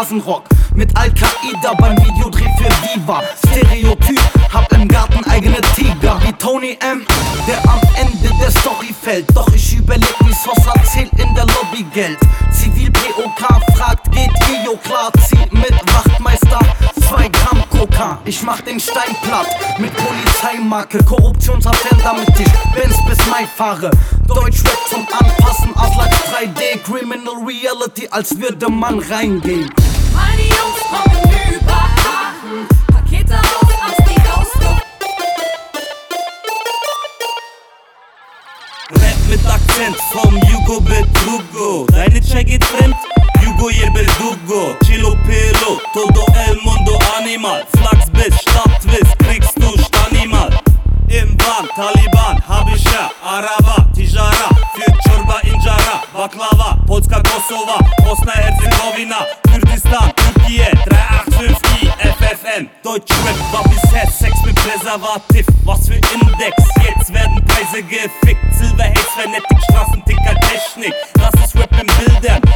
Straßenrock mit Al-Qaida beim Videodreh für Viva. Stereotyp, hab im Garten eigene Tiger wie Tony M, der am Ende der Story fällt. Doch ich überleg, wie Sosa zählt in der Lobby Geld. Zivil-POK fragt, geht Gio klar? Zieh mit Wachtmeister 2 Gramm Coca. Ich mach den Stein platt mit Polizeimarke, Korruptionsaffären, damit ich Benz bis Mai fahre. Deutschrap zum Anpassen, Aslak 3D, Criminal Reality, als würde man reingehen. Meine Jungs kommen über Aachen, Pakete aus Amsti-Ausdruck. Rap mit Akzent vom Yugo Betrugo. Deine Check geht fremd, Yugo Yeberdugo. Chilo Pelo, todo el mundo animal. Flachs bis Stadtwist, kriegst du Stanimal. Im Bahn, Taliban, Habisha, Araba, Tijara, für Chorba Injara, Baklava, Polska, Kosova, Bosna-Herzegowina, Kurdistan, Türkiye, 385i, FFN. Deutschrap war bisher Sex mit Präservativ, was für Index, jetzt werden Preise gefickt. Silver Haze, Frenetic, Straßenticker, Technik, das ist Rap in Bildern.